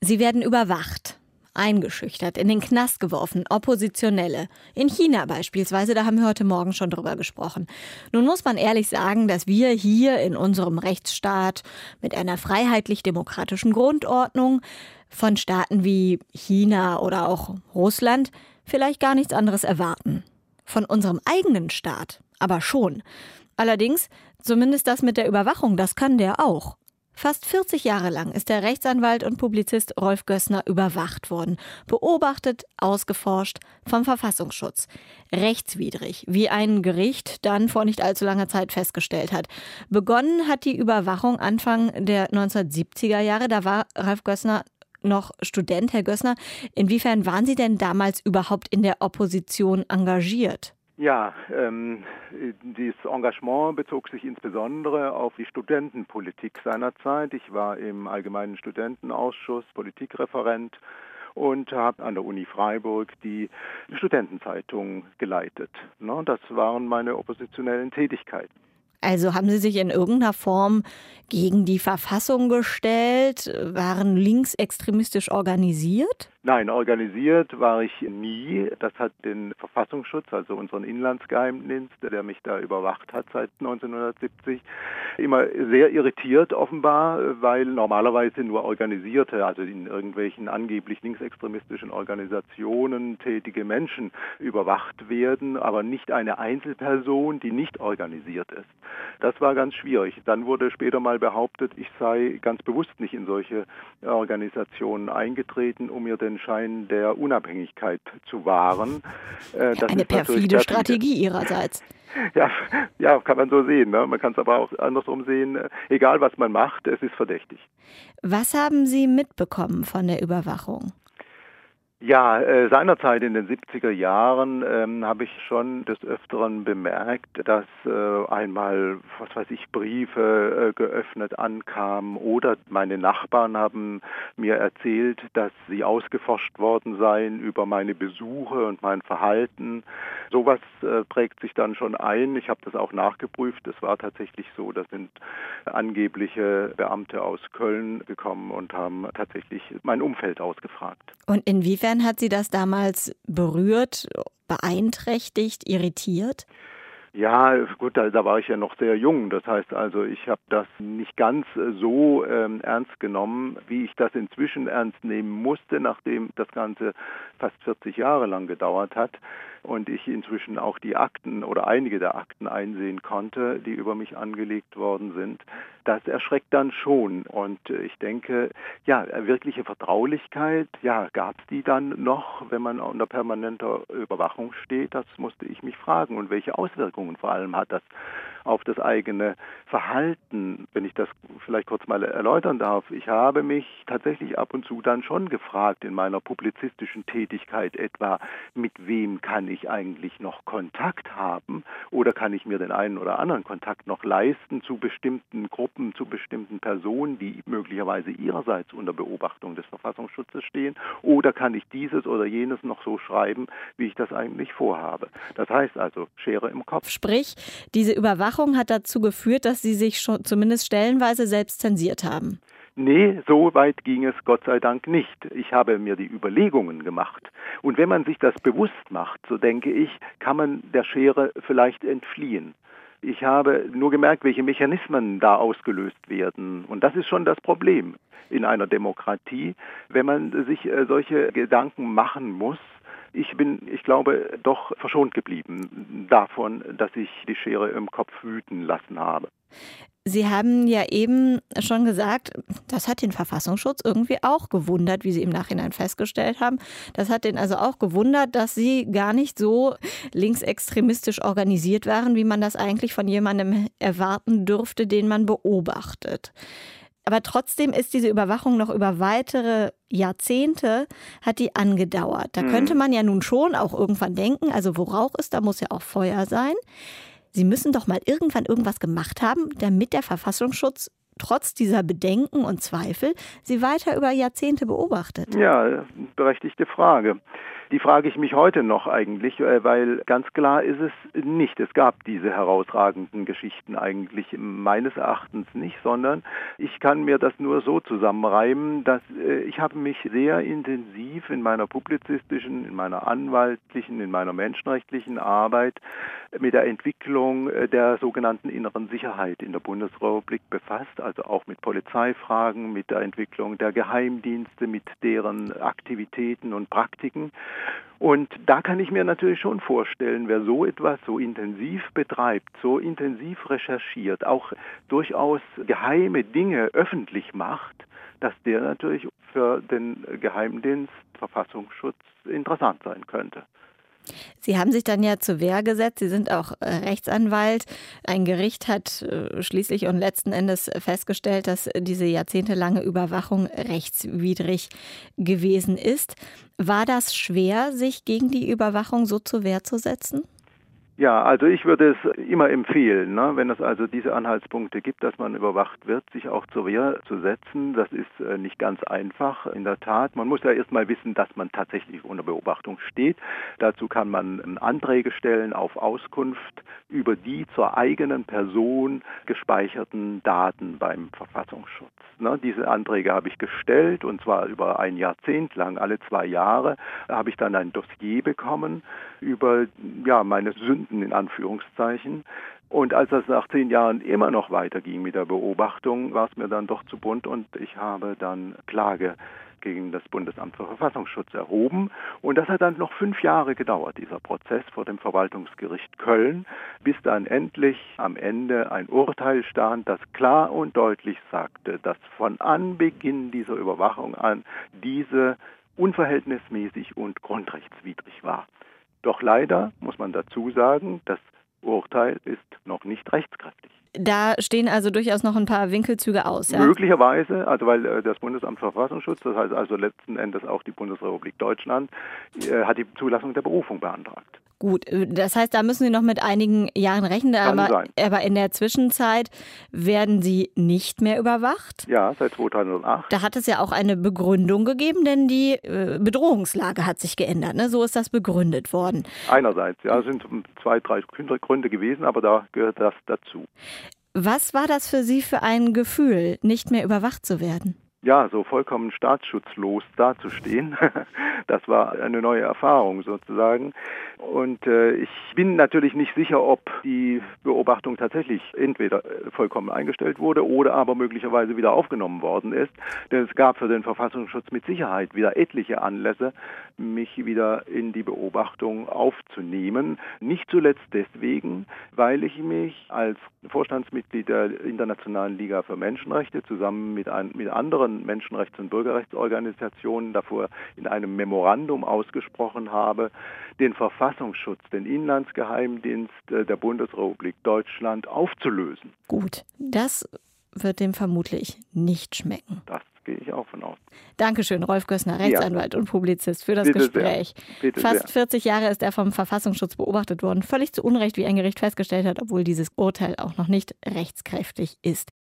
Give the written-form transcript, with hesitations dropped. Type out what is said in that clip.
Sie werden überwacht, eingeschüchtert, in den Knast geworfen, Oppositionelle. In China beispielsweise, da haben wir heute Morgen schon drüber gesprochen. Nun muss man ehrlich sagen, dass wir hier in unserem Rechtsstaat mit einer freiheitlich-demokratischen Grundordnung von Staaten wie China oder auch Russland vielleicht gar nichts anderes erwarten. Von unserem eigenen Staat aber schon. Allerdings, zumindest das mit der Überwachung, das kann der auch. Fast 40 Jahre lang ist der Rechtsanwalt und Publizist Rolf Gößner überwacht worden, beobachtet, ausgeforscht vom Verfassungsschutz. Rechtswidrig, wie ein Gericht dann vor nicht allzu langer Zeit festgestellt hat. Begonnen hat die Überwachung Anfang der 1970er Jahre, da war Rolf Gößner noch Student. Herr Gößner, inwiefern waren Sie denn damals überhaupt in der Opposition engagiert? Ja, dieses Engagement bezog sich insbesondere auf die Studentenpolitik seinerzeit. Ich war im Allgemeinen Studentenausschuss Politikreferent und habe an der Uni Freiburg die Studentenzeitung geleitet. Das waren meine oppositionellen Tätigkeiten. Also haben Sie sich in irgendeiner Form gegen die Verfassung gestellt, waren linksextremistisch organisiert? Nein, organisiert war ich nie. Das hat den Verfassungsschutz, also unseren Inlandsgeheimdienst, der mich da überwacht hat seit 1970, immer sehr irritiert offenbar, weil normalerweise nur Organisierte, also in irgendwelchen angeblich linksextremistischen Organisationen tätige Menschen überwacht werden, aber nicht eine Einzelperson, die nicht organisiert ist. Das war ganz schwierig. Dann wurde später mal behauptet, ich sei ganz bewusst nicht in solche Organisationen eingetreten, um mir den Schein der Unabhängigkeit zu wahren. Das eine perfide Strategie Ihrerseits. Ja, kann man so sehen. Ne? Man kann es aber auch andersrum sehen. Egal, was man macht, es ist verdächtig. Was haben Sie mitbekommen von der Überwachung? Ja, seinerzeit in den 70er Jahren habe ich schon des Öfteren bemerkt, dass einmal, Briefe geöffnet ankamen oder meine Nachbarn haben mir erzählt, dass sie ausgeforscht worden seien über meine Besuche und mein Verhalten. Sowas prägt sich dann schon ein. Ich habe das auch nachgeprüft. Es war tatsächlich so, da sind angebliche Beamte aus Köln gekommen und haben tatsächlich mein Umfeld ausgefragt. Und inwiefern hat Sie das damals berührt, beeinträchtigt, irritiert? Ja, gut, da war ich ja noch sehr jung. Das heißt also, ich habe das nicht ganz so ernst genommen, wie ich das inzwischen ernst nehmen musste, nachdem das Ganze fast 40 Jahre lang gedauert hat und ich inzwischen auch die Akten oder einige der Akten einsehen konnte, die über mich angelegt worden sind. Das erschreckt dann schon. Und ich denke, ja, wirkliche Vertraulichkeit, ja, gab es die dann noch, wenn man unter permanenter Überwachung steht? Das musste ich mich fragen. Und welche Auswirkungen vor allem hat das auf das eigene Verhalten, wenn ich das vielleicht kurz mal erläutern darf. Ich habe mich tatsächlich ab und zu dann schon gefragt in meiner publizistischen Tätigkeit etwa, mit wem kann ich eigentlich noch Kontakt haben oder kann ich mir den einen oder anderen Kontakt noch leisten zu bestimmten Gruppen, zu bestimmten Personen, die möglicherweise ihrerseits unter Beobachtung des Verfassungsschutzes stehen, oder kann ich dieses oder jenes noch so schreiben, wie ich das eigentlich vorhabe. Das heißt also, Schere im Kopf. Sprich, diese Überwachung hat dazu geführt, dass Sie sich schon zumindest stellenweise selbst zensiert haben. Nee, so weit ging es Gott sei Dank nicht. Ich habe mir die Überlegungen gemacht. Und wenn man sich das bewusst macht, so denke ich, kann man der Schere vielleicht entfliehen. Ich habe nur gemerkt, welche Mechanismen da ausgelöst werden. Und das ist schon das Problem in einer Demokratie, wenn man sich solche Gedanken machen muss. Ich glaube, doch verschont geblieben davon, dass ich die Schere im Kopf wüten lassen habe. Sie haben ja eben schon gesagt, das hat den Verfassungsschutz irgendwie auch gewundert, wie Sie im Nachhinein festgestellt haben. Das hat den also auch gewundert, dass Sie gar nicht so linksextremistisch organisiert waren, wie man das eigentlich von jemandem erwarten dürfte, den man beobachtet. Aber trotzdem ist diese Überwachung noch über weitere Jahrzehnte, hat die angedauert. Da könnte man ja nun schon auch irgendwann denken, also wo Rauch ist, da muss ja auch Feuer sein. Sie müssen doch mal irgendwann irgendwas gemacht haben, damit der Verfassungsschutz trotz dieser Bedenken und Zweifel Sie weiter über Jahrzehnte beobachtet. Ja, berechtigte Frage. Die frage ich mich heute noch eigentlich, weil ganz klar ist es nicht. Es gab diese herausragenden Geschichten eigentlich meines Erachtens nicht, sondern ich kann mir das nur so zusammenreimen, dass ich habe mich sehr intensiv in meiner publizistischen, in meiner anwaltlichen, in meiner menschenrechtlichen Arbeit mit der Entwicklung der sogenannten inneren Sicherheit in der Bundesrepublik befasst, also auch mit Polizeifragen, mit der Entwicklung der Geheimdienste, mit deren Aktivitäten und Praktiken. Und da kann ich mir natürlich schon vorstellen, wer so etwas so intensiv betreibt, so intensiv recherchiert, auch durchaus geheime Dinge öffentlich macht, dass der natürlich für den Geheimdienst, Verfassungsschutz interessant sein könnte. Sie haben sich dann ja zur Wehr gesetzt. Sie sind auch Rechtsanwalt. Ein Gericht hat schließlich und letzten Endes festgestellt, dass diese jahrzehntelange Überwachung rechtswidrig gewesen ist. War das schwer, sich gegen die Überwachung so zur Wehr zu setzen? Ja, also ich würde es immer empfehlen, ne, wenn es also diese Anhaltspunkte gibt, dass man überwacht wird, sich auch zur Wehr zu setzen. Das ist nicht ganz einfach, in der Tat. Man muss ja erst mal wissen, dass man tatsächlich unter Beobachtung steht. Dazu kann man Anträge stellen auf Auskunft über die zur eigenen Person gespeicherten Daten beim Verfassungsschutz. Ne, diese Anträge habe ich gestellt, und zwar über ein Jahrzehnt lang, alle 2 Jahre, habe ich dann ein Dossier bekommen über meine Sünden in Anführungszeichen. Und als das nach 10 Jahren immer noch weiterging mit der Beobachtung, war es mir dann doch zu bunt und ich habe dann Klage gegen das Bundesamt für Verfassungsschutz erhoben. Und das hat dann noch 5 Jahre gedauert, dieser Prozess vor dem Verwaltungsgericht Köln, bis dann endlich am Ende ein Urteil stand, das klar und deutlich sagte, dass von Anbeginn dieser Überwachung an diese unverhältnismäßig und grundrechtswidrig war. Doch leider muss man dazu sagen, das Urteil ist noch nicht rechtskräftig. Da stehen also durchaus noch ein paar Winkelzüge aus, ja? Möglicherweise, also weil das Bundesamt für Verfassungsschutz, das heißt also letzten Endes auch die Bundesrepublik Deutschland, hat die Zulassung der Berufung beantragt. Gut, das heißt, da müssen Sie noch mit einigen Jahren rechnen, aber in der Zwischenzeit werden Sie nicht mehr überwacht? Ja, seit 2008. Da hat es ja auch eine Begründung gegeben, denn die Bedrohungslage hat sich geändert, ne? So ist das begründet worden. Einerseits, ja, es sind 2, 3 Gründe gewesen, aber da gehört das dazu. Was war das für Sie für ein Gefühl, nicht mehr überwacht zu werden? Ja, so vollkommen staatsschutzlos dazustehen, das war eine neue Erfahrung sozusagen. Und ich bin natürlich nicht sicher, ob die Beobachtung tatsächlich entweder vollkommen eingestellt wurde oder aber möglicherweise wieder aufgenommen worden ist. Denn es gab für den Verfassungsschutz mit Sicherheit wieder etliche Anlässe, mich wieder in die Beobachtung aufzunehmen. Nicht zuletzt deswegen, weil ich mich als Vorstandsmitglied der Internationalen Liga für Menschenrechte zusammen mit anderen Menschenrechts- und Bürgerrechtsorganisationen davor in einem Memorandum ausgesprochen habe, den Verfassungsschutz, den Inlandsgeheimdienst der Bundesrepublik Deutschland aufzulösen. Gut, das wird dem vermutlich nicht schmecken. Das gehe ich auch von aus. Dankeschön, Rolf Gößner, Rechtsanwalt und Publizist, für das Gespräch. Fast 40 Jahre ist er vom Verfassungsschutz beobachtet worden, völlig zu Unrecht, wie ein Gericht festgestellt hat, obwohl dieses Urteil auch noch nicht rechtskräftig ist.